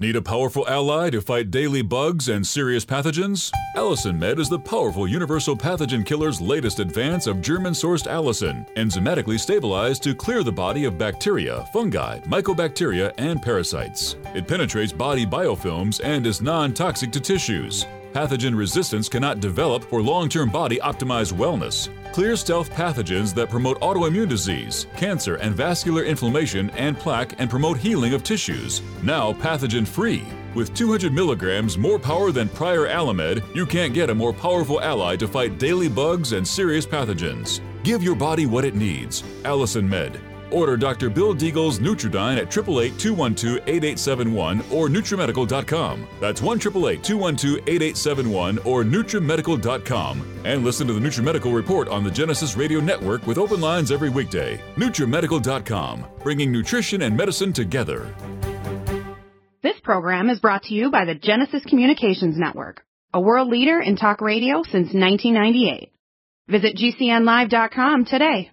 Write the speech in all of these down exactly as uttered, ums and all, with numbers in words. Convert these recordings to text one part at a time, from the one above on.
Need a powerful ally to fight daily bugs and serious pathogens? Allicin Med is the powerful universal pathogen killer's latest advance of German-sourced allicin, enzymatically stabilized to clear the body of bacteria, fungi, mycobacteria, and parasites. It penetrates body biofilms and is non-toxic to tissues. Pathogen resistance cannot develop for long-term body-optimized wellness. Clear stealth pathogens that promote autoimmune disease, cancer and vascular inflammation and plaque and promote healing of tissues. Now pathogen-free. With two hundred milligrams more power than prior Alamed, you can't get a more powerful ally to fight daily bugs and serious pathogens. Give your body what it needs. Allicin Med. Order Doctor Bill Deagle's Nutridyne at eight eight eight, two one two, eight eight seven one or Nutrimedical dot com. That's one eight eight eight, two one two, eight eight seven one or Nutrimedical dot com. And listen to the Nutrimedical Report on the Genesis Radio Network with open lines every weekday. Nutrimedical dot com, bringing nutrition and medicine together. This program is brought to you by the Genesis Communications Network, a world leader in talk radio since nineteen ninety-eight. Visit G C N live dot com today.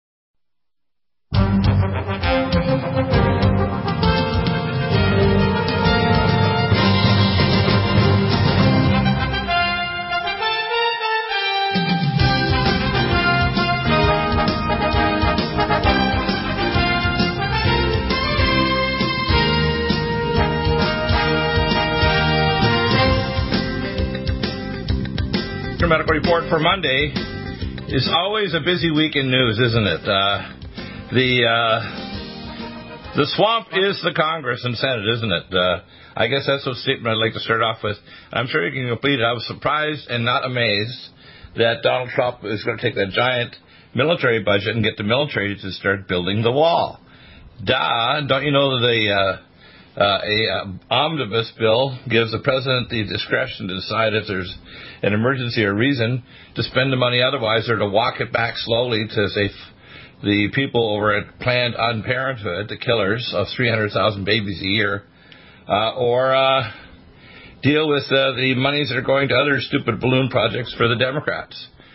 Medical Report for Monday is always a busy week in news, isn't it? Uh, the uh, the swamp is the Congress and Senate, isn't it? Uh, I guess that's the statement I'd like to start off with. I'm sure you can complete it. I was surprised and not amazed that Donald Trump is going to take that giant military budget and get the military to start building the wall. Duh! Don't you know that the uh, Uh, a uh, omnibus bill gives the president the discretion to decide if there's an emergency or reason to spend the money otherwise, or to walk it back slowly to save the people over at Planned Parenthood, the killers of three hundred thousand babies a year, uh, or uh, deal with uh, the monies that are going to other stupid balloon projects for the Democrats.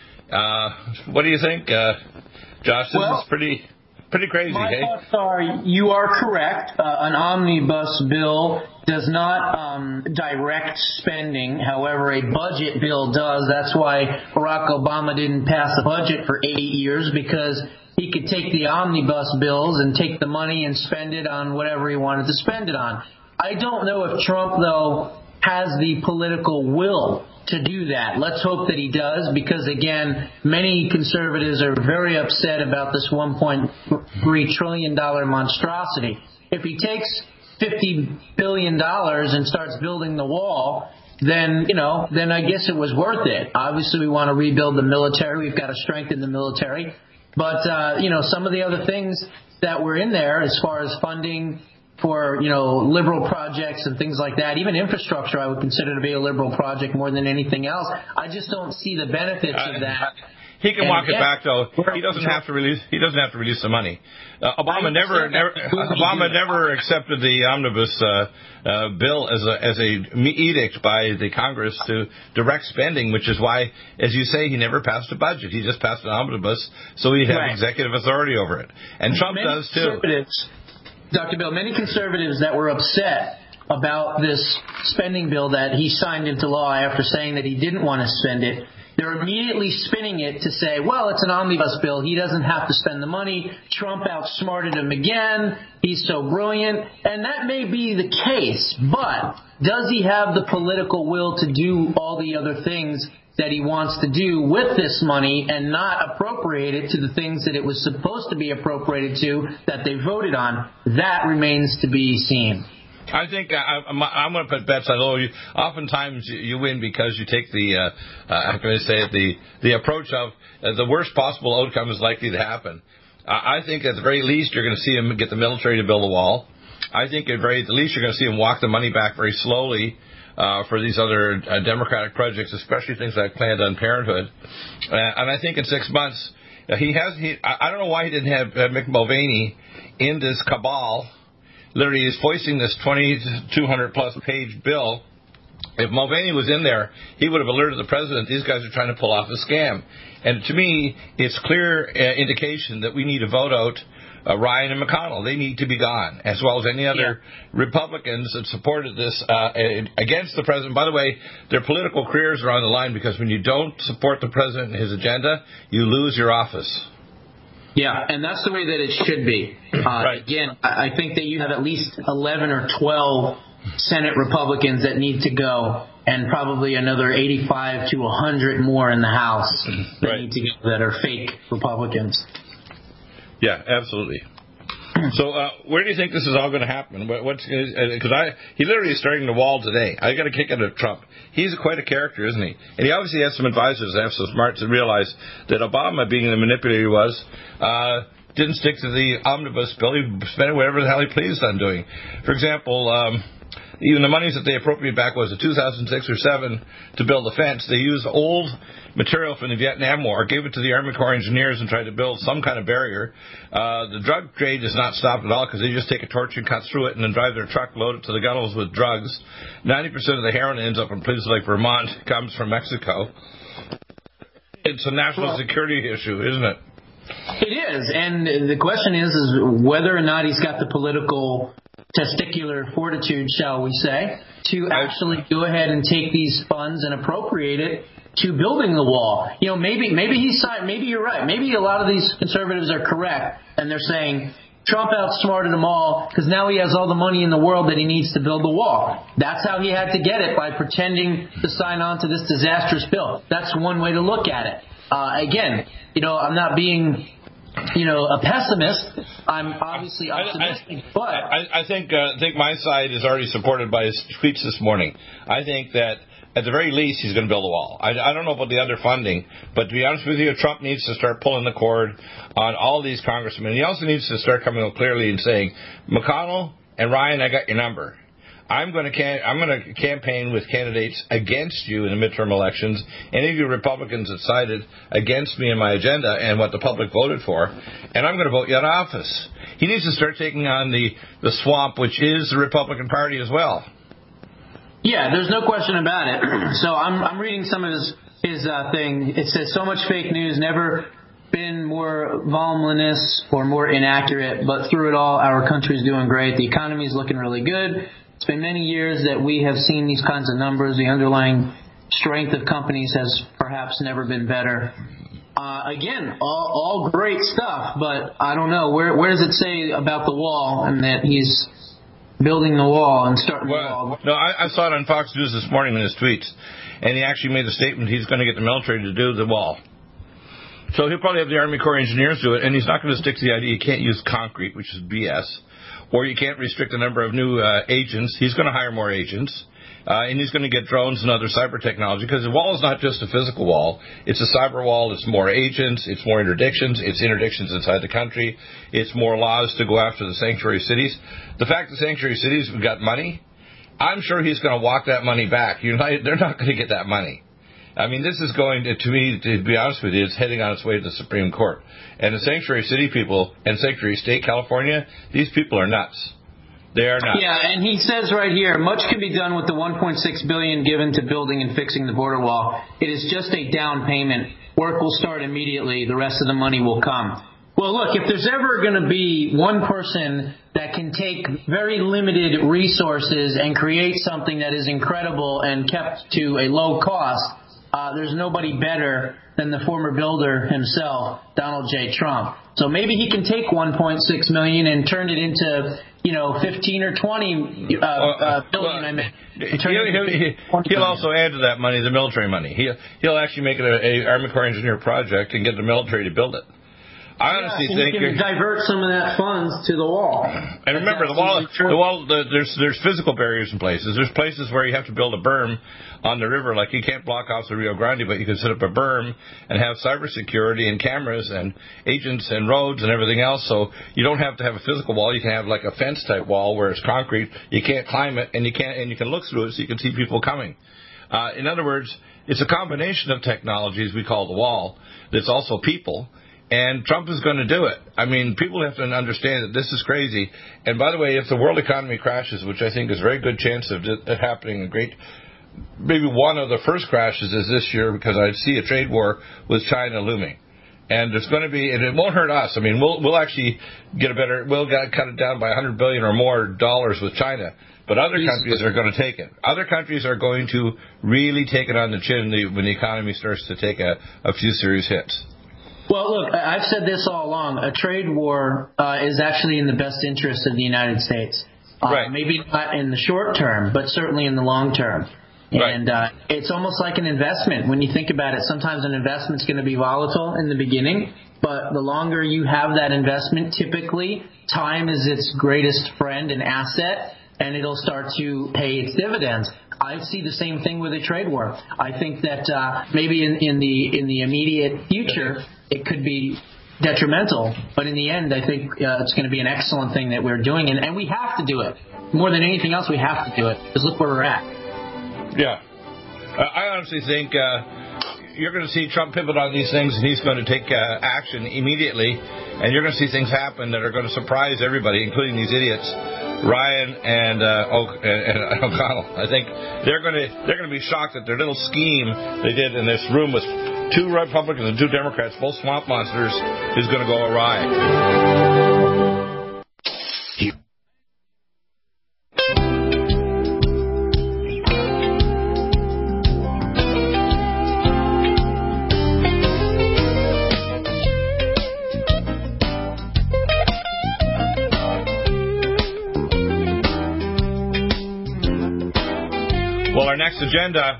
Uh, what do you think, uh, Josh? This well, is pretty... Pretty crazy, My hey? thoughts are, you are correct. Uh, an omnibus bill does not um, direct spending. However, a budget bill does. That's why Barack Obama didn't pass a budget for eight years, because he could take the omnibus bills and take the money and spend it on whatever he wanted to spend it on. I don't know if Trump, though, has the political will to do that. Let's hope that he does, because, again, many conservatives are very upset about this one point three trillion dollars monstrosity. If he takes fifty billion dollars and starts building the wall, then, you know, then I guess it was worth it. Obviously, we want to rebuild the military. We've got to strengthen the military. But, uh, you know, some of the other things that were in there as far as funding for, you know, liberal projects and things like that. Even infrastructure I would consider to be a liberal project more than anything else. I just don't see the benefits uh, of that. He can and walk yeah, it back, though. He doesn't have to release. He doesn't have to release the money. Uh, Obama never, never Obama never accepted the omnibus uh, uh, bill as a as a edict by the Congress to direct spending, which is why, as you say, he never passed a budget. He just passed an omnibus, so he'd have right. executive authority over it. And Trump Many does too. Doctor Bill, many conservatives that were upset about this spending bill that he signed into law after saying that he didn't want to spend it, they're immediately spinning it to say, well, it's an omnibus bill. He doesn't have to spend the money. Trump outsmarted him again. He's so brilliant. And that may be the case, but does he have the political will to do all the other things that he wants to do with this money and not appropriate it to the things that it was supposed to be appropriated to that they voted on? That remains to be seen. I think I, I'm, I'm going to put bets on low. Oftentimes you win because you take the, uh, uh, how can I say it, the, the approach of uh, the worst possible outcome is likely to happen. Uh, I think at the very least you're going to see him get the military to build a wall. I think at very least you're going to see him walk the money back very slowly Uh, for these other uh, Democratic projects, especially things like Planned Parenthood. Uh, and I think in six months, uh, he has, he, I, I don't know why he didn't have uh, Mick Mulvaney in this cabal. Literally, he's foisting this twenty-two hundred plus page bill. If Mulvaney was in there, he would have alerted the president, these guys are trying to pull off a scam. And to me, it's clear uh, indication that we need to vote out uh, Ryan and McConnell. They need to be gone, as well as any other yeah. Republicans that supported this uh, against the president. By the way, their political careers are on the line, because when you don't support the president and his agenda, you lose your office. Yeah, and that's the way that it should be. Uh, right. Again, I think that you have at least eleven or twelve Senate Republicans that need to go, and probably another eighty-five to one hundred more in the House that right. need to go that are fake Republicans. Yeah, absolutely. So, uh, where do you think this is all going to happen? What's because I he literally is starting the wall today. I got a kick out of Trump. He's quite a character, isn't he? And he obviously has some advisors that have so smart to realize that Obama, being the manipulator he was, uh, didn't stick to the omnibus bill. He spent whatever the hell he pleased on doing. For example, um, even the monies that they appropriated back was in two thousand six or seven to build the fence. They used old material from the Vietnam War, gave it to the Army Corps engineers, and tried to build some kind of barrier. Uh, the drug trade is not stopped at all, because they just take a torch and cut through it and then drive their truck loaded to the gunnels with drugs. ninety percent of the heroin ends up in places like Vermont comes from Mexico. It's a national security issue, isn't it? It is, and the question is, is whether or not he's got the political testicular fortitude, shall we say, to actually go ahead and take these funds and appropriate it to building the wall. You know, maybe maybe he's maybe you're right. Maybe a lot of these conservatives are correct, and they're saying Trump outsmarted them all because now he has all the money in the world that he needs to build the wall. That's how he had to get it, by pretending to sign on to this disastrous bill. That's one way to look at it. Uh, again, you know, I'm not being, you know, a pessimist. I'm obviously optimistic, I, I, but I, I think uh, I think my side is already supported by his tweets this morning. I think that at the very least he's going to build a wall. I, I don't know about the other funding, but to be honest with you, Trump needs to start pulling the cord on all these congressmen. He also needs to start coming out clearly and saying, McConnell and Ryan, I got your number. I'm going to can- I'm going to campaign with candidates against you in the midterm elections. Any of you Republicans that sided against me and my agenda and what the public voted for, and I'm going to vote you out of office. He needs to start taking on the, the swamp, which is the Republican Party as well. Yeah, there's no question about it. So I'm I'm reading some of his his uh, thing. It says, so much fake news, never been more voluminous or more inaccurate, but through it all, our country's doing great. The economy is looking really good. It's been many years that we have seen these kinds of numbers. The underlying strength of companies has perhaps never been better. Uh, again, all, all great stuff, but I don't know. Where where does it say about the wall and that he's building the wall and starting well, the wall? No, I, I saw it on Fox News this morning in his tweets, and he actually made the statement he's going to get the military to do the wall. So he'll probably have the Army Corps engineers do it, and he's not going to stick to the idea you can't use concrete, which is B S, or you can't restrict the number of new uh, agents. He's going to hire more agents. Uh, and he's going to get drones and other cyber technology, because the wall is not just a physical wall. It's a cyber wall. It's more agents. It's more interdictions. It's interdictions inside the country. It's more laws to go after the sanctuary cities. The fact that sanctuary cities have got money, I'm sure he's going to walk that money back. You're not, they're not going to get that money. I mean, this is going to, to me, to be honest with you, it's heading on its way to the Supreme Court. And the sanctuary city people and sanctuary state California, these people are nuts. They are not. Yeah, and he says right here, much can be done with the one point six billion dollars given to building and fixing the border wall. It is just a down payment. Work will start immediately. The rest of the money will come. Well, look, if there's ever going to be one person that can take very limited resources and create something that is incredible and kept to a low cost, uh, there's nobody better than the former builder himself, Donald J. Trump. So maybe he can take one point six million dollars and turn it into, you know, fifteen or twenty uh, uh, billion. Well, I mean, he'll, he'll, he'll also add to that money the military money. He'll, he'll actually make it a, a Army Corps engineer project and get the military to build it. I yeah, honestly so think you can divert some of that funds to the wall. And remember, the wall, the wall, the, there's there's physical barriers in places. There's places where you have to build a berm on the river, like you can't block off the Rio Grande, but you can set up a berm and have cybersecurity and cameras and agents and roads and everything else. So you don't have to have a physical wall. You can have like a fence type wall where it's concrete. You can't climb it, and you can't and you can look through it so you can see people coming. Uh, in other words, it's a combination of technologies we call the wall. That's also people. And Trump is going to do it. I mean, people have to understand that this is crazy. And by the way, if the world economy crashes, which I think is a very good chance of it happening, a great, maybe one of the first crashes is this year, because I see a trade war with China looming. And there's going to be, and it won't hurt us. I mean, we'll we'll actually get a better, we'll get, cut it down by one hundred billion or more dollars with China. But other countries are going to take it. Other countries are going to really take it on the chin when the economy starts to take a, a few serious hits. Well, look, I've said this all along. A trade war uh, is actually in the best interest of the United States. Uh, right. Maybe not in the short term, but certainly in the long term. Right. And uh, it's almost like an investment. When you think about it, sometimes an investment's going to be volatile in the beginning, but the longer you have that investment, typically time is its greatest friend and asset, and it'll start to pay its dividends. I see the same thing with a trade war. I think that uh, maybe in, in the in the immediate future it could be detrimental, but in the end, I think uh, it's going to be an excellent thing that we're doing, and, and we have to do it. More than anything else, we have to do it, because look where we're at. Yeah. Uh, I honestly think uh, you're going to see Trump pivot on these things, and he's going to take uh, action immediately, and you're going to see things happen that are going to surprise everybody, including these idiots, Ryan and, uh, o- and, and O'Connell. I think they're going to they're going to be shocked that their little scheme they did in this room with two Republicans and two Democrats, both swamp monsters, is going to go awry. Well, our next agenda.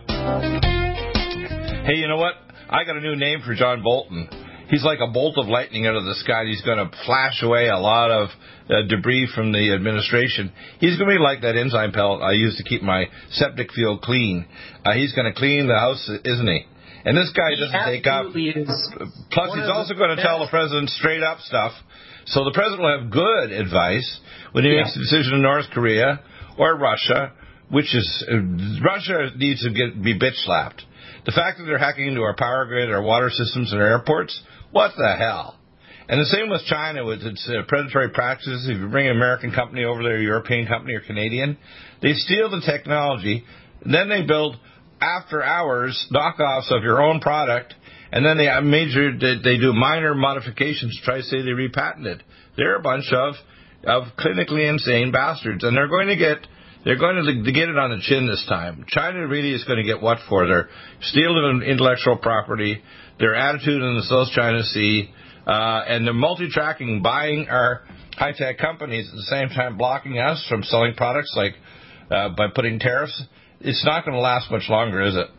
Hey, you know what? I got a new name for John Bolton. He's like a bolt of lightning out of the sky. He's going to flash away a lot of uh, debris from the administration. He's going to be like that enzyme pellet I use to keep my septic field clean. Uh, he's going to clean the house, isn't he? And this guy doesn't take up. Is. Plus, he's also going to tell the president straight up stuff. So the president will have good advice when he yeah. makes a decision in North Korea or Russia, which is uh, Russia needs to get be bitch slapped. The fact that they're hacking into our power grid, our water systems, and our airports, what the hell? And the same with China with its uh, predatory practices. If you bring an American company over there, a European company or Canadian, they steal the technology, then they build after hours knockoffs of your own product, and then they have major they do minor modifications to try to say they repatented. They're a bunch of of clinically insane bastards, and they're going to get. They're going to get it on the chin this time. China really is going to get what for? Their stealing of intellectual property, their attitude in the South China Sea, uh, and the multi-tracking, buying our high-tech companies at the same time blocking us from selling products like uh, by putting tariffs. It's not going to last much longer, is it?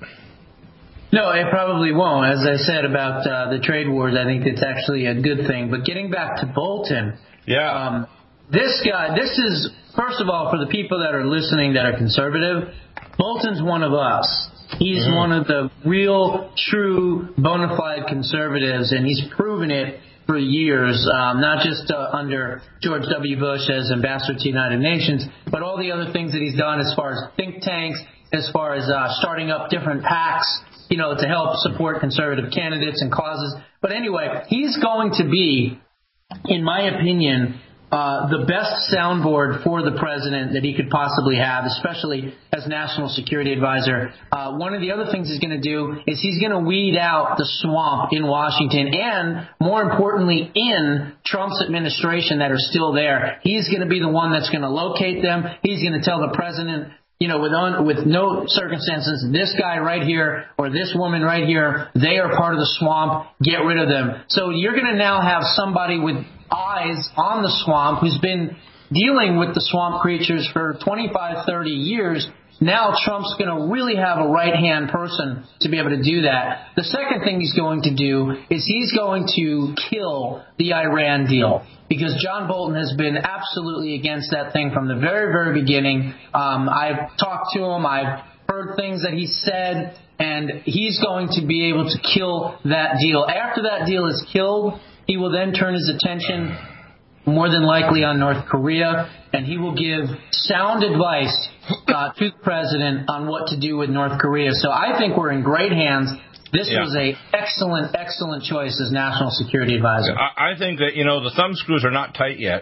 No, it probably won't. As I said about uh, the trade wars, I think it's actually a good thing. But getting back to Bolton, yeah. Um, this guy, this is... First of all, for the people that are listening that are conservative, Bolton's one of us. He's mm-hmm. one of the real, true, bona fide conservatives, and he's proven it for years, um, not just uh, under George W. Bush as ambassador to the United Nations, but all the other things that he's done as far as think tanks, as far as uh, starting up different PACs, you know, to help support conservative candidates and causes. But anyway, he's going to be, in my opinion, Uh, the best soundboard for the president that he could possibly have, especially as National Security Advisor. Uh, one of the other things he's going to do is he's going to weed out the swamp in Washington and, more importantly, in Trump's administration that are still there. He's going to be the one that's going to locate them. He's going to tell the president, you know, with un, with no circumstances, this guy right here or this woman right here, they are part of the swamp. Get rid of them. So you're going to now have somebody with eyes on the swamp who's been dealing with the swamp creatures for twenty-five, thirty years. Now Trump's going to really have a right-hand person to be able to do that. The second thing he's going to do is he's going to kill the Iran deal, because John Bolton has been absolutely against that thing from the very, very beginning. Um, I've talked to him. I've heard things that he said, and he's going to be able to kill that deal. After that deal is killed, he will then turn his attention more than likely on North Korea, and he will give sound advice uh, to the president on what to do with North Korea. So I think we're in great hands. This yeah. was a excellent, excellent choice as National Security Advisor. I, I think that, you know, the thumb screws are not tight yet.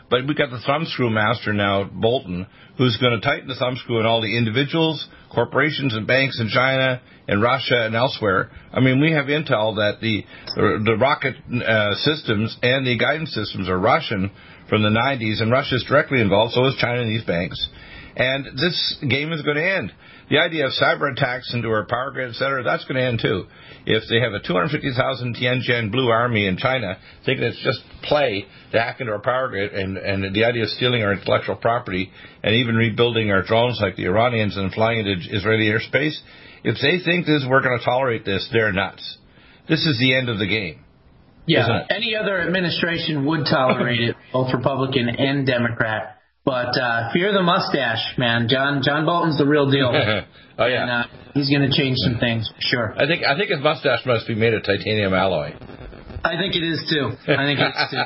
But we've got the thumbscrew master now, Bolton, who's going to tighten the thumbscrew on all the individuals, corporations, and banks in China and Russia and elsewhere. I mean, we have intel that the the rocket uh, systems and the guidance systems are Russian from the nineties, and Russia's directly involved, so is China and these banks. And this game is going to end. The idea of cyber attacks into our power grid, et cetera, that's going to end too. If they have a two hundred fifty thousand Tianjin Blue Army in China thinking it's just play to hack into our power grid, and, and the idea of stealing our intellectual property and even rebuilding our drones like the Iranians and flying into Israeli airspace, if they think this, we're going to tolerate this, they're nuts. This is the end of the game. Yeah, any other administration would tolerate it, both Republican and Democrat. But uh, fear the mustache, man. John John Bolton's the real deal. Oh yeah, and, uh, he's going to change some things for sure. I think I think his mustache must be made of titanium alloy. I think it is too. I think it is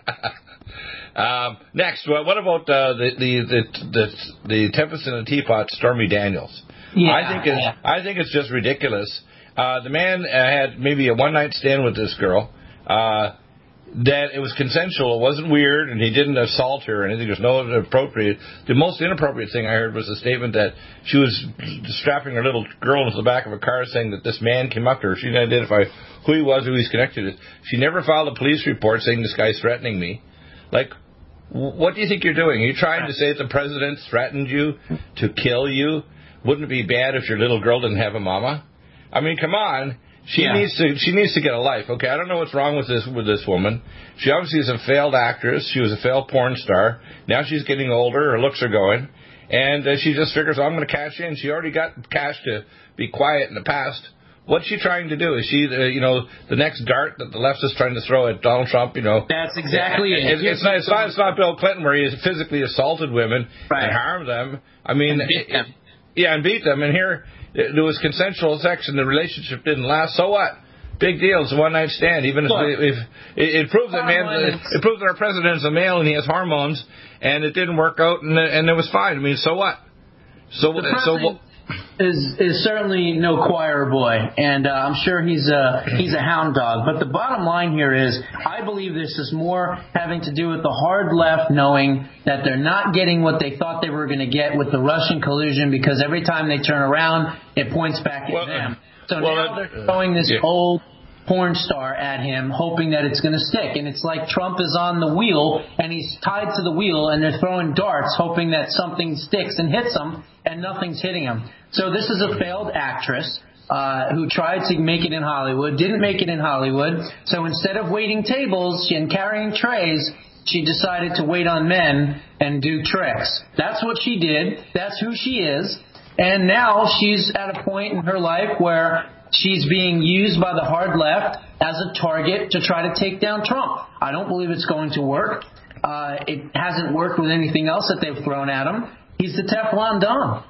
too. um, next, well, what about uh, the, the the the the Tempest in a Teapot, Stormy Daniels? Yeah, I think it's yeah. I think it's just ridiculous. Uh, the man uh, had maybe a one night stand with this girl. Uh, that it was consensual, it wasn't weird, and he didn't assault her or anything. There's no appropriate. The most inappropriate thing I heard was a statement that she was strapping her little girl into the back of a car saying that this man came up to her. She didn't identify who he was, who he's connected to. She never filed a police report saying this guy's threatening me. Like, what do you think you're doing? Are you trying to say that the president threatened you to kill you? Wouldn't it be bad if your little girl didn't have a mama? I mean, come on. She yeah. needs to. She needs to get a life. Okay, I don't know what's wrong with this with this woman. She obviously is a failed actress. She was a failed porn star. Now she's getting older. Her looks are going, and uh, she just figures, oh, I'm going to cash in. She already got cash to be quiet in the past. What's she trying to do? Is she, the, you know, the next dart that the left is trying to throw at Donald Trump? You know, that's exactly it. It's, it's, not, it's not. It's not Bill Clinton where he physically assaulted women right. and harmed them. I mean, and beat them. yeah, and beat them. And here. There was consensual sex and the relationship didn't last. So what? Big deal. It's a one-night stand. Even if, if it, it proves that man, it, it proves that our president is a male and he has hormones, and it didn't work out, and and it was fine. I mean, so what? So so. Is is certainly no choir boy, and uh, I'm sure he's a he's a hound dog. But the bottom line here is, I believe this is more having to do with the hard left knowing that they're not getting what they thought they were going to get with the Russian collusion, because every time they turn around, it points back at well, them. So well, now they're throwing this yeah. old porn star at him, hoping that it's going to stick. And it's like Trump is on the wheel, and he's tied to the wheel, and they're throwing darts, hoping that something sticks and hits him, and nothing's hitting him. So this is a failed actress uh, who tried to make it in Hollywood, didn't make it in Hollywood. So instead of waiting tables and carrying trays, she decided to wait on men and do tricks. That's what she did. That's who she is. And now she's at a point in her life where she's being used by the hard left as a target to try to take down Trump. I don't believe it's going to work. Uh, it hasn't worked with anything else that they've thrown at him. He's the Teflon Don.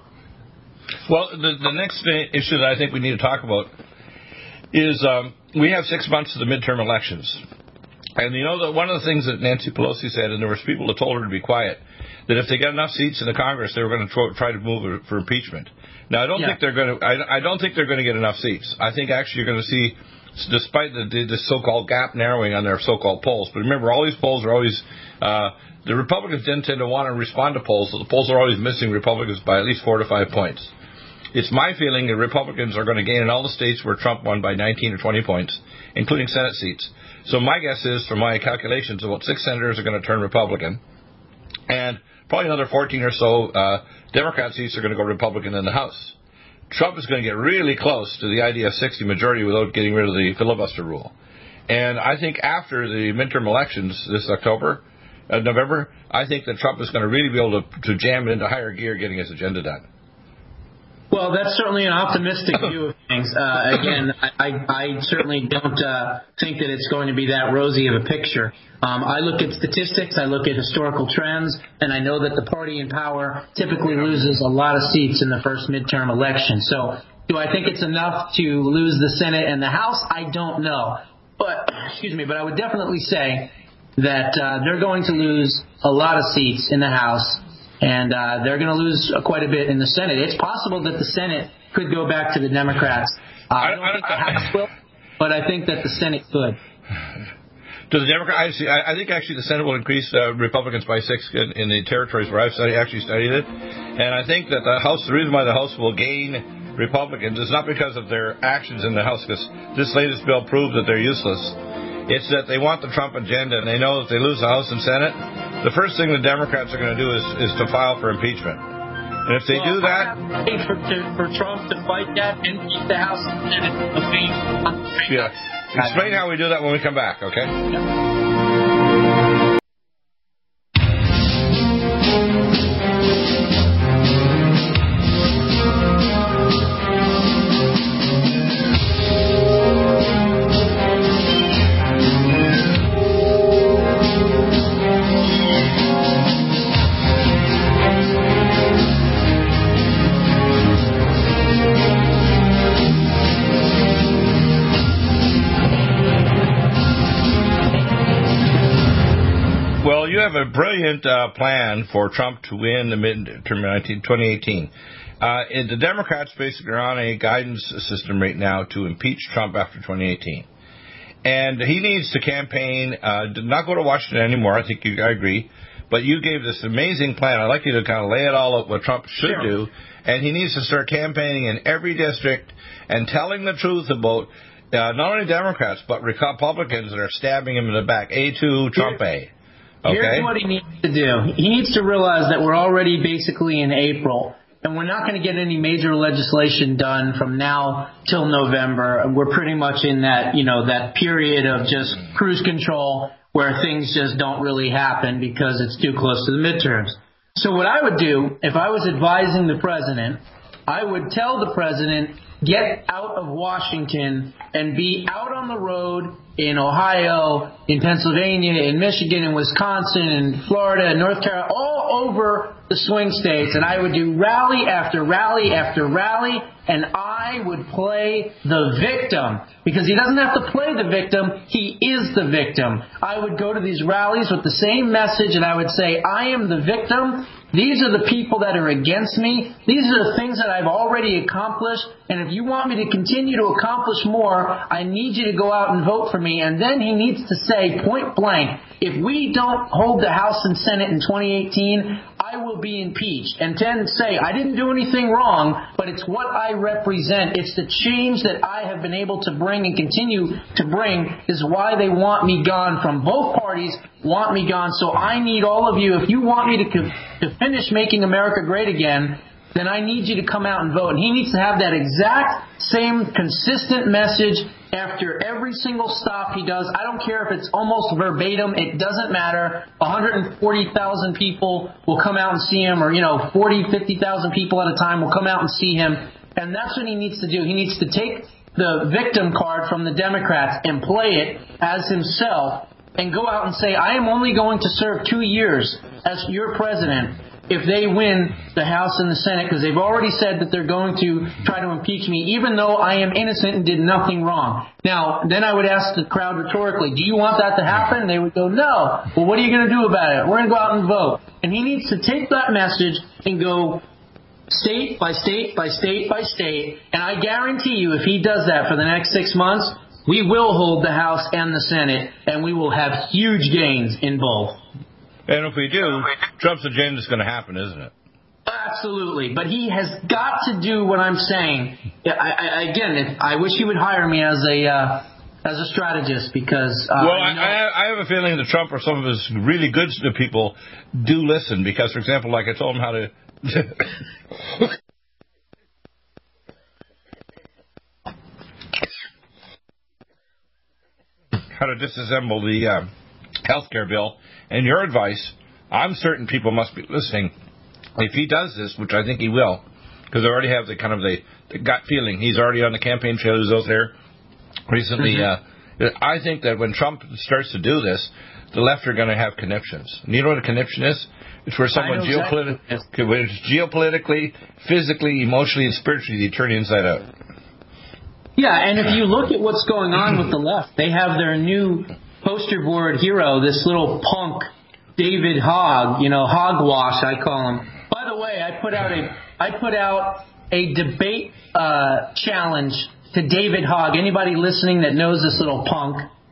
Well, the, the next issue that I think we need to talk about is um, we have six months to the midterm elections. And you know that one of the things that Nancy Pelosi said, and there was people that told her to be quiet, that if they got enough seats in the Congress, they were going to try to move for impeachment. Now, I don't yeah. think they're going to. I, I don't think they're going to get enough seats. I think actually you're going to see, despite the, the, the so-called gap narrowing on their so-called polls. But remember, all these polls are always. Uh, the Republicans didn't tend to want to respond to polls, so the polls are always missing Republicans by at least four to five points. It's my feeling that Republicans are going to gain in all the states where Trump won by nineteen or twenty points, including Senate seats. So my guess is, from my calculations, about six senators are going to turn Republican, and probably another fourteen or so uh, Democrat seats are going to go Republican in the House. Trump is going to get really close to the idea of sixty majority without getting rid of the filibuster rule. And I think after the midterm elections this October, uh, November, I think that Trump is going to really be able to, to jam it into higher gear getting his agenda done. Well, that's certainly an optimistic view of things. Uh, again, I, I certainly don't uh, think that it's going to be that rosy of a picture. Um, I look at statistics, I look at historical trends, and I know that the party in power typically loses a lot of seats in the first midterm election. So do I think it's enough to lose the Senate and the House? I don't know. But, excuse me, but I would definitely say that uh, they're going to lose a lot of seats in the House. And uh, they're going to lose uh, quite a bit in the Senate. It's possible that the Senate could go back to the Democrats. Uh, I don't I, think I, the House I, will, but I think that the Senate could. To the Democrat, I, see, I, I think actually the Senate will increase uh, Republicans by six in, in the territories where I've studied, actually studied it. And I think that the House, the reason why the House will gain Republicans is not because of their actions in the House, because this latest bill proved that they're useless. It's that they want the Trump agenda, and they know if they lose the House and Senate, the first thing the Democrats are going to do is, is to file for impeachment. And if they well, do that... For, to, for Trump to fight that and keep the House and Senate defeat. Yeah. Explain how we do that when we come back, okay? Yeah. have a brilliant uh, plan for Trump to win the midterm in twenty eighteen. Uh, the Democrats basically are on a guidance system right now to impeach Trump after twenty eighteen. And he needs to campaign, uh, not go to Washington anymore. I think you, I agree. But you gave this amazing plan. I'd like you to kind of lay it all out what Trump should sure. do. And he needs to start campaigning in every district and telling the truth about uh, not only Democrats, but Republicans that are stabbing him in the back. A two, Trump A. Okay? Here's what he needs to do. He needs to realize that we're already basically in April, and we're not going to get any major legislation done from now till November. We're pretty much in that, you know, that period of just cruise control where things just don't really happen because it's too close to the midterms. So what I would do, if I was advising the president, I would tell the president, get out of Washington and be out on the road in Ohio, in Pennsylvania, in Michigan, in Wisconsin, in Florida, in North Carolina, all over the swing states. And I would do rally after rally after rally, and I would play the victim. Because he doesn't have to play the victim, he is the victim. I would go to these rallies with the same message, and I would say, I am the victim. These are the people that are against me. These are the things that I've already accomplished. And if you want me to continue to accomplish more, I need you to go out and vote for me. And then he needs to say point blank, if we don't hold the House and Senate in twenty eighteen, I will be impeached. And then say, I didn't do anything wrong, but it's what I represent. It's the change that I have been able to bring and continue to bring is why they want me gone from both parties, want me gone. So I need all of you, if you want me to, to finish making America great again, then I need you to come out and vote. And he needs to have that exact same consistent message after every single stop he does. I don't care if it's almost verbatim. It doesn't matter. one hundred forty thousand people will come out and see him, or, you know, forty, fifty thousand people at a time will come out and see him. And that's what he needs to do. He needs to take the victim card from the Democrats and play it as himself and go out and say, I am only going to serve two years as your president if they win the House and the Senate, because they've already said that they're going to try to impeach me, even though I am innocent and did nothing wrong. Now, then I would ask the crowd rhetorically, do you want that to happen? And they would go, no. Well, what are you going to do about it? We're going to go out and vote. And he needs to take that message and go state by state by state by state. And I guarantee you, if he does that for the next six months, we will hold the House and the Senate, and we will have huge gains in both. And if we do, Trump's agenda is going to happen, isn't it? Absolutely. But he has got to do what I'm saying. I, I, again, if, I wish he would hire me as a uh, as a strategist because... Uh, well, I, I, I have a feeling that Trump or some of his really good people do listen because, for example, like I told him how to... how to disassemble the uh, health care bill. And your advice, I'm certain people must be listening. If he does this, which I think he will, because I already have the kind of the, the gut feeling. He's already on the campaign trails out there recently. Mm-hmm. Uh, I think that when Trump starts to do this, the left are going to have conniptions. And you know what a conniption is? It's where someone geopolitically, exactly. geopolitically, physically, emotionally, and spiritually, they turn inside out. Yeah, and if you look at what's going on with the left, they have their new poster board hero, this little punk, David Hogg, you know, hogwash, I call him. By the way, I put out a, I put out a debate uh, challenge to David Hogg. Anybody listening that knows this little punk,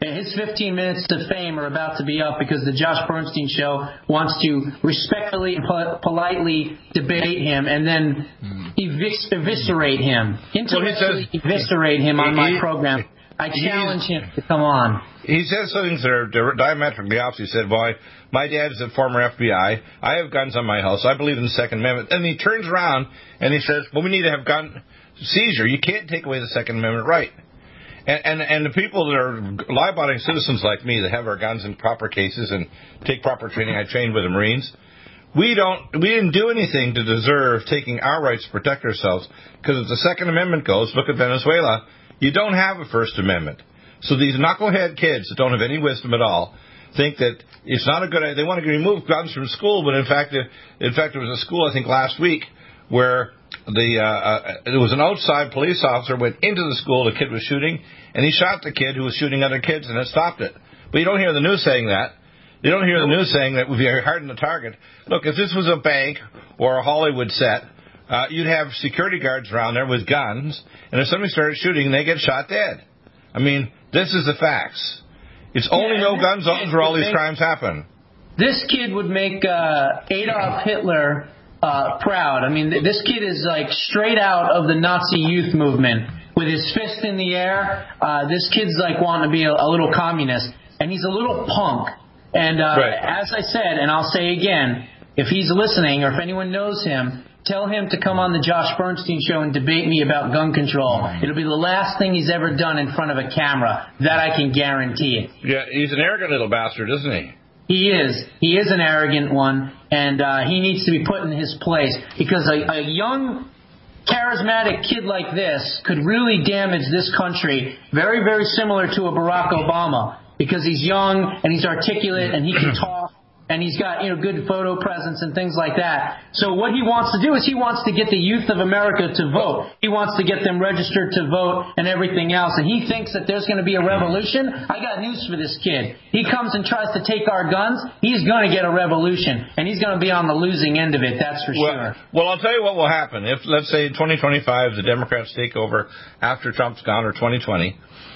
His fifteen minutes to fame are about to be up because the Josh Bernstein Show wants to respectfully and po- politely debate him and then evis- eviscerate him, intellectually well, eviscerate him on my program. I challenge him to come on. He says something that are diametrically opposite. He said, well, my dad is a former F B I. I have guns on my house. I believe in the Second Amendment. And he turns around and he says, well, we need to have gun seizure. You can't take away the Second Amendment right. And, and and the people that are law-abiding citizens like me that have our guns in proper cases and take proper training, I trained with the Marines, we don't we didn't do anything to deserve taking our rights to protect ourselves. Because if the Second Amendment goes, look at Venezuela, you don't have a First Amendment. So these knucklehead kids that don't have any wisdom at all think that it's not a good idea. They want to remove guns from school, but in fact, in fact, there was a school I think last week where the uh, uh, there was an outside police officer went into the school. The kid was shooting, and he shot the kid who was shooting other kids, and it stopped it. But you don't hear the news saying that. You don't hear the news saying that we hardened the target. Look, if this was a bank or a Hollywood set, uh, you'd have security guards around there with guns, and if somebody started shooting, they get shot dead. I mean, this is the facts. It's only yeah, no gun zones where all these crimes happen. This kid would make uh, Adolf Hitler uh, proud. I mean, th- this kid is like straight out of the Nazi youth movement with his fist in the air. Uh, this kid's like wanting to be a, a little communist, and he's a little punk. And uh, right. as I said, and I'll say again, if he's listening or if anyone knows him, tell him to come on the Josh Bernstein Show and debate me about gun control. It'll be the last thing he's ever done in front of a camera. That I can guarantee it. Yeah, he's an arrogant little bastard, isn't he? He is. He is an arrogant one, and uh, he needs to be put in his place because a, a young, charismatic kid like this could really damage this country very, very similar to a Barack Obama because he's young and he's articulate and he can talk. And he's got, you know, good photo presence and things like that. So what he wants to do is he wants to get the youth of America to vote. He wants to get them registered to vote and everything else. And he thinks that there's going to be a revolution. I got news for this kid. He comes and tries to take our guns. He's going to get a revolution. And he's going to be on the losing end of it, that's for well, sure. Well, I'll tell you what will happen. If, let's say, in twenty twenty-five, the Democrats take over after Trump's gone, or twenty twenty,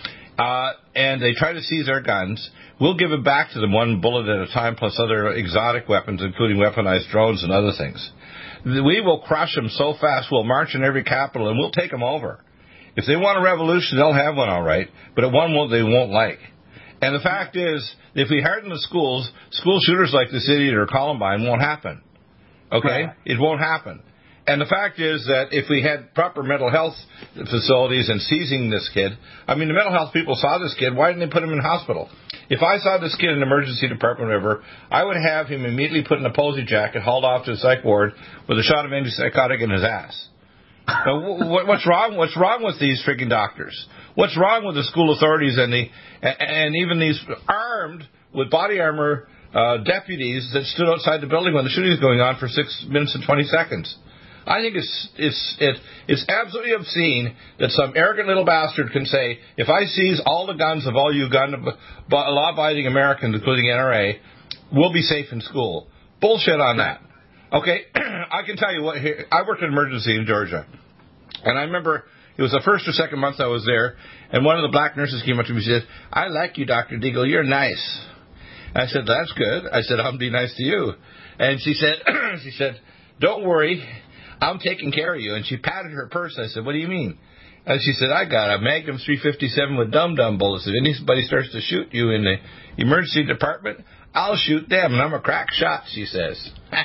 uh, and they try to seize our guns, we'll give it back to them one bullet at a time, plus other exotic weapons, including weaponized drones and other things. We will crush them so fast, we'll march in every capital, and we'll take them over. If they want a revolution, they'll have one all right, but at one they won't like. And the fact is, if we harden the schools, school shooters like this idiot or Columbine won't happen. Okay? Right. It won't happen. And the fact is that if we had proper mental health facilities and seizing this kid, I mean, the mental health people saw this kid, why didn't they put him in hospital? If I saw this kid in an emergency department or whatever, I would have him immediately put in a posy jacket, hauled off to the psych ward with a shot of antipsychotic in his ass. Now, what's wrong? What's wrong with these freaking doctors? What's wrong with the school authorities and the and even these armed with body armor uh, deputies that stood outside the building when the shooting was going on for six minutes and twenty seconds? I think it's it's it, it's absolutely obscene that some arrogant little bastard can say, if I seize all the guns of all you gun law-abiding Americans, including N R A, we'll be safe in school. Bullshit on that. Okay, I can tell you what. Here, I worked in emergency in Georgia, and I remember it was the first or second month I was there, and one of the black nurses came up to me and said, "I like you, Doctor Deagle. You're nice." I said, "That's good." I said, "I'll be nice to you." And she said, "She said, don't worry. I'm taking care of you." And she patted her purse. I said, "What do you mean?" And she said, "I got a Magnum three fifty-seven with dum-dum bullets. If anybody starts to shoot you in the emergency department, I'll shoot them. And I'm a crack shot," she says.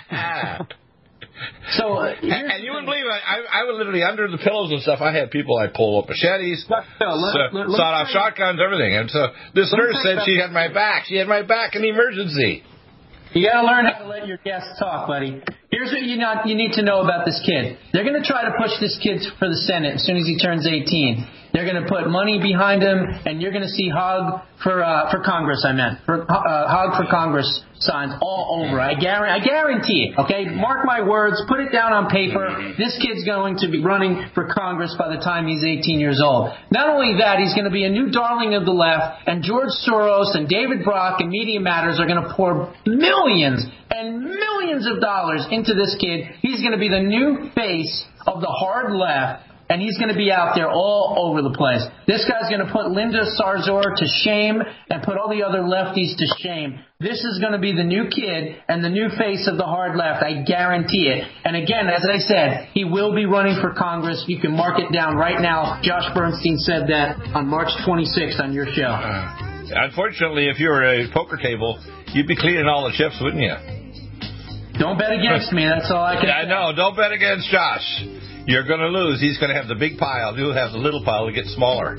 So, uh, and, and you wouldn't believe it. I, I would literally, under the pillows and stuff, I had people, I pull up machetes, let, let, let, sawed-off shotguns, everything. And so this nurse said she had my back. She had my back in the emergency. You got to learn how to let your guests talk, buddy. Here's what you not you need to know about this kid. They're going to try to push this kid for the Senate as soon as he turns eighteen. They're going to put money behind him, and you're going to see Hog for uh, for Congress. I meant for uh, Hog for Congress signs all over. I guarantee. I guarantee it. Okay, mark my words. Put it down on paper. This kid's going to be running for Congress by the time he's eighteen years old. Not only that, he's going to be a new darling of the left, and George Soros and David Brock and Media Matters are going to pour millions and millions of dollars into this kid. He's going to be the new face of the hard left. and he's going to be out there all over the place. This guy's going to put Linda Sarsour to shame and put all the other lefties to shame. This is going to be the new kid and the new face of the hard left. I guarantee it. And again, as I said, he will be running for Congress. You can mark it down right now. Josh Bernstein said that on March twenty-sixth on your show. Uh, unfortunately, if you were a poker table, you'd be cleaning all the chips, wouldn't you? Don't bet against me. That's all I can I say. know. Don't bet against Josh. You're going to lose. He's going to have the big pile. You'll have the little pile to get smaller.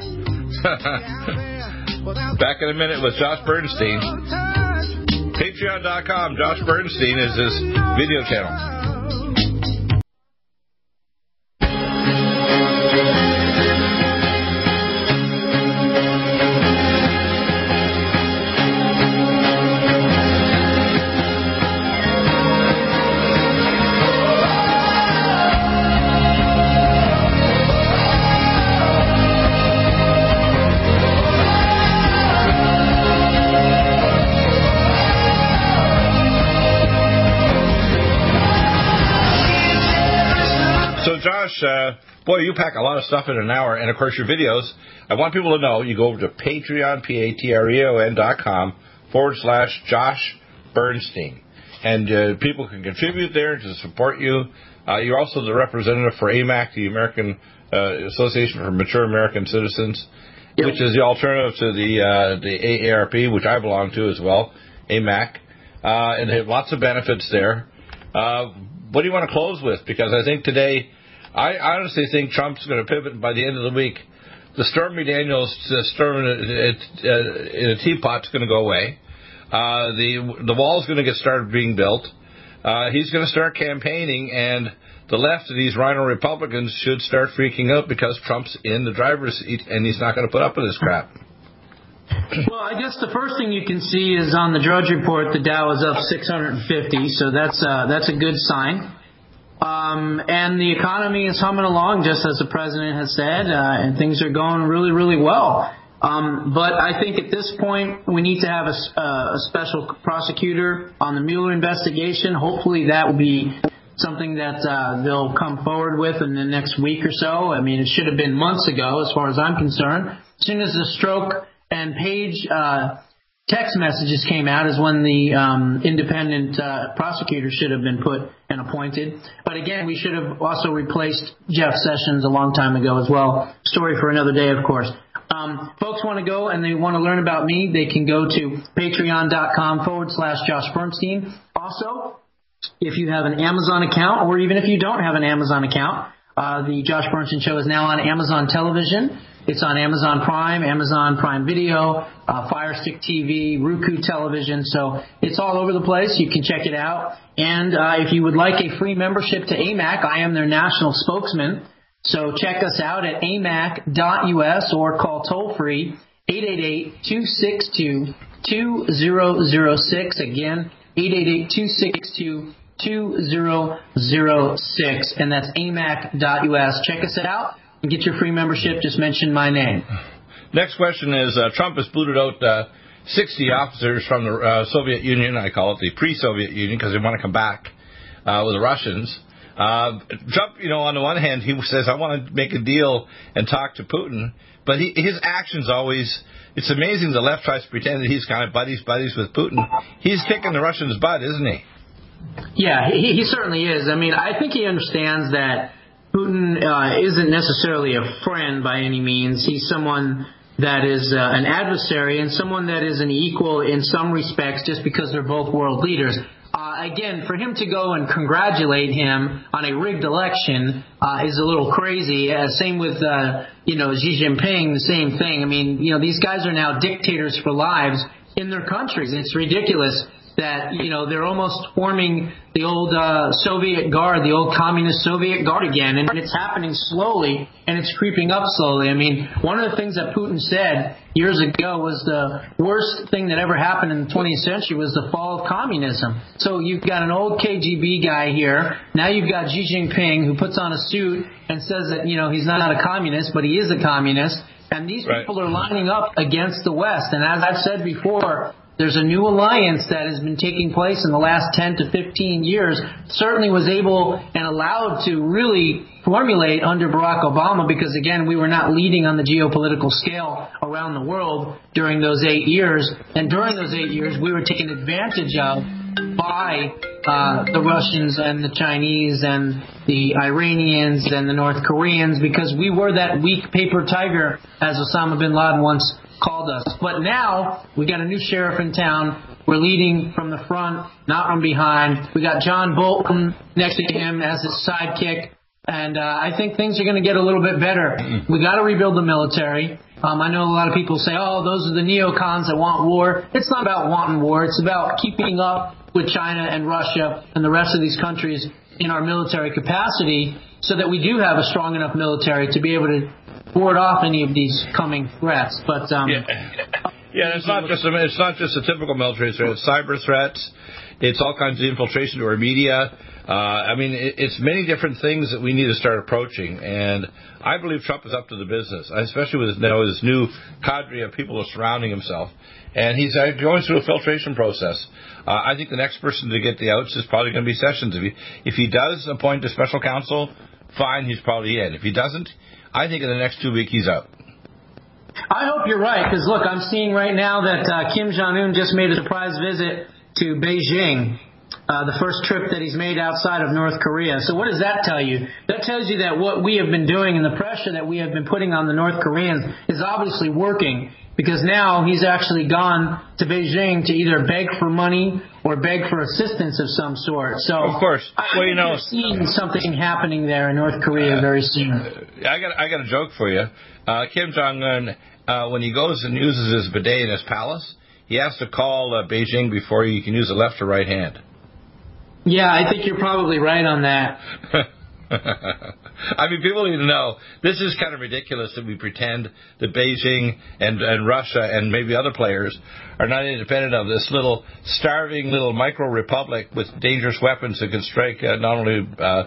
Back in a minute with Josh Bernstein. Patreon dot com. Josh Bernstein is his video channel. Josh, uh, boy, you pack a lot of stuff in an hour, and of course your videos. I want people to know you go over to Patreon, P A T R E O N dot com forward slash Josh Bernstein, and uh, people can contribute there to support you. Uh, you're also the representative for A M A C, the American uh, Association for Mature American Citizens, yep. which is the alternative to the uh, the A A R P, which I belong to as well, A M A C, uh, and they have lots of benefits there. Uh, what do you want to close with? Because I think today. I honestly think Trump's going to pivot by the end of the week. The Stormy Daniels uh, storm in a, uh, in a teapot's going to go away. Uh, the the wall's going to get started being built. Uh, he's going to start campaigning, and the left of these rhino Republicans should start freaking out because Trump's in the driver's seat, and he's not going to put up with this crap. Well, I guess the first thing you can see is on the Drudge Report, the Dow is up six hundred fifty, so that's uh, that's a good sign. Um, and the economy is humming along, just as the president has said, uh, and things are going really, really well. Um, but I think at this point we need to have a, a special prosecutor on the Mueller investigation. Hopefully that will be something that uh, they'll come forward with in the next week or so. I mean, it should have been months ago, as far as I'm concerned. As soon as the Strzok and Page uh, text messages came out is when the um, independent uh, prosecutor should have been put and appointed. But again, we should have also replaced Jeff Sessions a long time ago as well. Story for another day, of course. Um, folks want to go and they want to learn about me, they can go to patreon dot com forward slash Josh Bernstein. Also, if you have an Amazon account, or even if you don't have an Amazon account, uh, the Josh Bernstein Show is now on Amazon Television. It's on Amazon Prime, Amazon Prime Video, uh, Fire Stick T V, Roku Television. So it's all over the place. You can check it out. And uh, if you would like a free membership to A M A C, I am their national spokesman. So check us out at A M A C dot U S or call toll-free eight eight eight, two six two, two zero zero six. Again, eight eight eight, two six two, two zero zero six. And that's A M A C dot U S. Check us out. And get your free membership. Just mention my name. Next question is, uh, Trump has booted out uh, sixty officers from the uh, Soviet Union. I call it the pre-Soviet Union because they want to come back uh, with the Russians. Uh, Trump, you know, on the one hand, he says, I want to make a deal and talk to Putin. But he, his actions always, it's amazing the left tries to pretend that he's kind of buddies, buddies with Putin. He's kicking the Russians' butt, isn't he? Yeah, he, he certainly is. I mean, I think he understands that Putin uh, isn't necessarily a friend by any means. He's someone that is uh, an adversary and someone that is an equal in some respects just because they're both world leaders. Uh, again, for him to go and congratulate him on a rigged election uh, is a little crazy. Uh, same with, uh, you know, Xi Jinping, the same thing. I mean, you know, these guys are now dictators for lives in their countries. It's ridiculous that, you know, they're almost forming the old uh, Soviet Guard, the old communist Soviet Guard again. And it's happening slowly, and it's creeping up slowly. I mean, one of the things that Putin said years ago was the worst thing that ever happened in the twentieth century was the fall of communism. So you've got an old K G B guy here. Now you've got Xi Jinping, who puts on a suit and says that, you know, he's not a communist, but he is a communist. And these right. people are lining up against the West. And as I've said before, there's a new alliance that has been taking place in the last ten to fifteen years, certainly was able and allowed to really formulate under Barack Obama because, again, we were not leading on the geopolitical scale around the world during those eight years. And during those eight years, we were taken advantage of by uh, the Russians and the Chinese and the Iranians and the North Koreans because we were that weak paper tiger, as Osama bin Laden once called us. But now we got a new sheriff in town. We're leading from the front, not from behind. We got John Bolton next to him as his sidekick. And uh, I think things are going to get a little bit better. We got to rebuild the military. Um, I know a lot of people say, oh, those are the neocons that want war. It's not about wanting war. It's about keeping up with China and Russia and the rest of these countries in our military capacity so that we do have a strong enough military to be able to ward off any of these coming threats. But um, yeah. yeah, it's not just a, it's not just a typical military threat. It's cyber threats. It's all kinds of infiltration to our media. Uh, I mean, it, it's many different things that we need to start approaching. And I believe Trump is up to the business, especially with his, you know, his new cadre of people surrounding himself. And he's uh, going through a filtration process. Uh, I think the next person to get the outs is probably going to be Sessions. If he, if he does appoint a special counsel, fine, he's probably in. If he doesn't, I think in the next two weeks he's out. I hope you're right, because, look, I'm seeing right now that uh, Kim Jong-un just made a surprise visit to Beijing, uh, the first trip that he's made outside of North Korea. So what does that tell you? That tells you that what we have been doing and the pressure that we have been putting on the North Koreans is obviously working, because now he's actually gone to Beijing to either beg for money or beg for assistance of some sort. So, of course, I, well, I you know, you're seeing something happening there in North Korea uh, very soon. I got, I got a joke for you. Uh, Kim Jong Un, uh, when he goes and uses his bidet in his palace, he has to call uh, Beijing before he can use the left or right hand. Yeah, I think you're probably right on that. I mean, people need to know, this is kind of ridiculous that we pretend that Beijing and, and Russia and maybe other players are not independent of this little starving little micro-republic with dangerous weapons that can strike uh, not only uh, uh,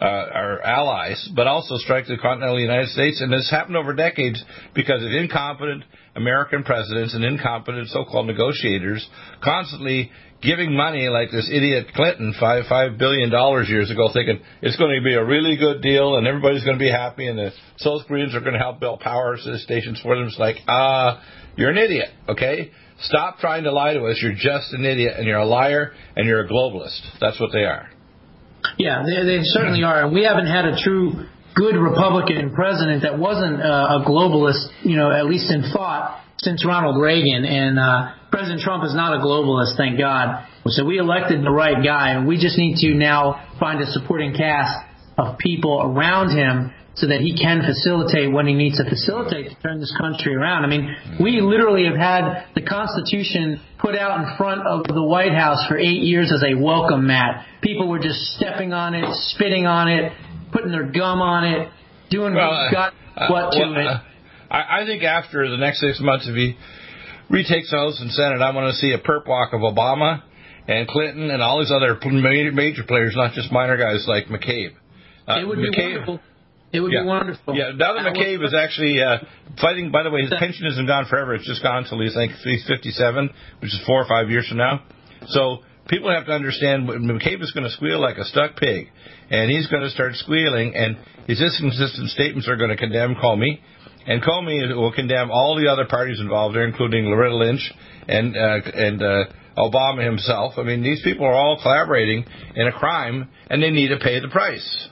our allies, but also strike the continental United States. And this happened over decades because of incompetent American presidents and incompetent so-called negotiators constantly giving money like this idiot Clinton, five five billion dollars years ago, thinking it's going to be a really good deal and everybody's going to be happy and the South Koreans are going to help build power stations for them. It's like, ah, uh, you're an idiot, okay? Stop trying to lie to us. You're just an idiot and you're a liar and you're a globalist. That's what they are. Yeah, they, they certainly are. We haven't had a true good Republican president that wasn't uh, a globalist, you know, at least in thought, since Ronald Reagan. And uh, President Trump is not a globalist, thank God. So we elected the right guy, and we just need to now find a supporting cast of people around him so that he can facilitate what he needs to facilitate to turn this country around. I mean, we literally have had the Constitution put out in front of the White House for eight years as a welcome mat. People were just stepping on it, spitting on it, putting their gum on it, doing well, what got uh, what to well, it. Uh, I, I think after the next six months, if he retakes the House and Senate, I want to see a perp walk of Obama and Clinton and all these other major, major players, not just minor guys like McCabe. Uh, it would McCabe, be wonderful. It would yeah, be wonderful. Yeah, now that McCabe is actually uh, fighting, by the way, his pension isn't gone forever. It's just gone until he's, I think, he's fifty-seven, which is four or five years from now. So people have to understand McCabe is going to squeal like a stuck pig, and he's going to start squealing, and his inconsistent statements are going to condemn Comey, and Comey will condemn all the other parties involved there, including Loretta Lynch and uh, and uh, Obama himself. I mean, these people are all collaborating in a crime, and they need to pay the price.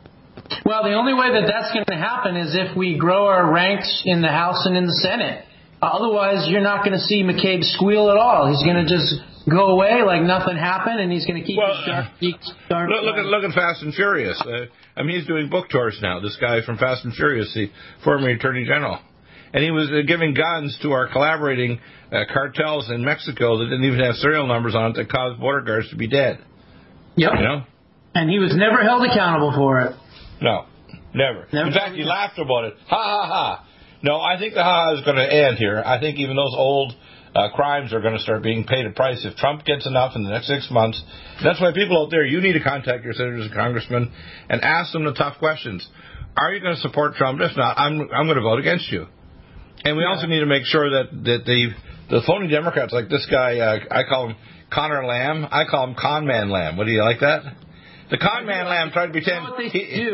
Well, the only way that that's going to happen is if we grow our ranks in the House and in the Senate. Uh, otherwise, you're not going to see McCabe squeal at all. He's going to just go away like nothing happened, and he's going to keep well, his sharp, keep sharp look, look at look at Fast and Furious. Uh, I mean, he's doing book tours now. This guy from Fast and Furious, the former Attorney General, and he was uh, giving guns to our collaborating uh, cartels in Mexico that didn't even have serial numbers on it that caused border guards to be dead. Yep. You know, and he was never held accountable for it. No, never. never. In fact, he laughed about it. Ha ha ha. No, I think the ha is going to end here. I think even those old uh, crimes are going to start being paid a price if Trump gets enough in the next six months. That's why people out there, you need to contact your senators and congressmen and ask them the tough questions. Are you going to support Trump? If not, I'm I'm going to vote against you. And we yeah. also need to make sure that, that the the phony Democrats like this guy, uh, I call him Connor Lamb. I call him Con Man Lamb. What do you like that? The Con Man Lamb tried to pretend he,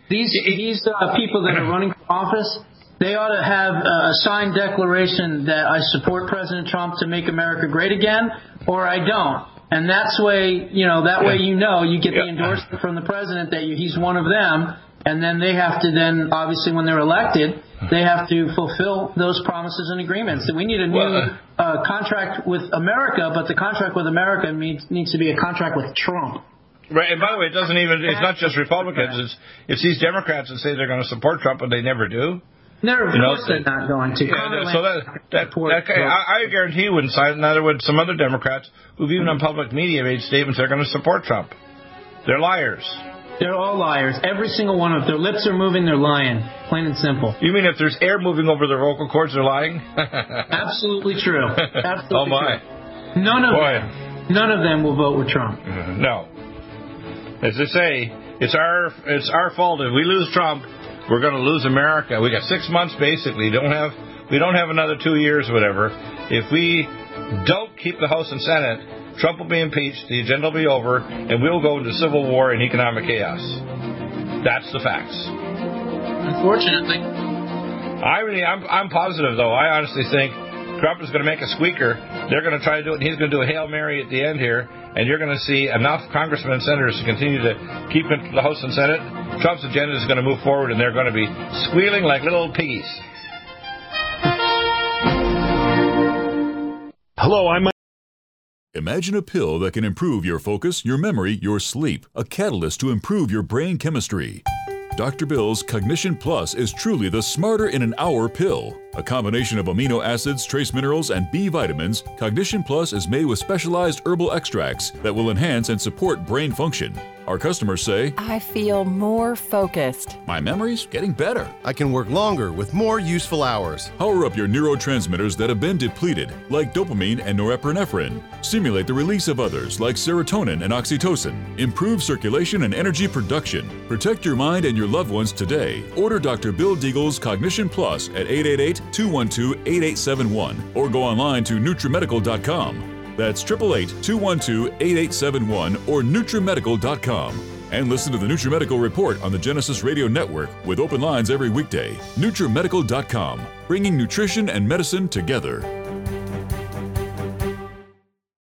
These these uh, people that are running for office, they ought to have a signed declaration that I support President Trump to make America great again, or I don't. And that's way, you know, that way you know you get the endorsement from the president that you, he's one of them, and then they have to then, obviously, when they're elected, they have to fulfill those promises and agreements. So we need a new uh, contract with America, but the contract with America needs, needs to be a contract with Trump. Right, and by the way, it doesn't even, it's not just Republicans, it's, it's these Democrats that say they're going to support Trump, but they never do. No, of you know, course they're not going to. Yeah, so that, that, that I, I guarantee you wouldn't sign it, neither would some other Democrats who've even on public media made statements they're going to support Trump. They're liars. They're all liars. Every single one of them. Their lips are moving, they're lying. Plain and simple. You mean if there's air moving over their vocal cords, they're lying? Absolutely true. Absolutely oh, my. True. None of Boy. them. None of them will vote with Trump. No. As they say, it's our it's our fault if we lose Trump. We're going to lose America. We got six months basically. Don't have we don't have another two years or whatever. If we don't keep the House and Senate, Trump will be impeached. The agenda will be over, and we'll go into civil war and economic chaos. That's the facts. Unfortunately, I really I'm I'm positive though. I honestly think Trump is going to make a squeaker. They're going to try to do it, and he's going to do a Hail Mary at the end here, and you're going to see enough congressmen and senators to continue to keep into the House and Senate. Trump's agenda is going to move forward, and they're going to be squealing like little piggies. Hello, I'm... Imagine a pill that can improve your focus, your memory, your sleep, a catalyst to improve your brain chemistry. Doctor Bill's Cognition Plus is truly the smarter in an hour pill. A combination of amino acids, trace minerals, and B vitamins, Cognition Plus is made with specialized herbal extracts that will enhance and support brain function. Our customers say, I feel more focused. My memory's getting better. I can work longer with more useful hours. Power up your neurotransmitters that have been depleted, like dopamine and norepinephrine. Stimulate the release of others, like serotonin and oxytocin. Improve circulation and energy production. Protect your mind and your loved ones today. Order Doctor Bill Deagle's Cognition Plus at eight eight eight, two one two, eight eight seven one or go online to Nutrimedical dot com. That's eight eight eight, two one two, eight eight seven one or Nutrimedical dot com. And listen to the Nutrimedical Report on the Genesis Radio Network with open lines every weekday. Nutrimedical dot com, bringing nutrition and medicine together.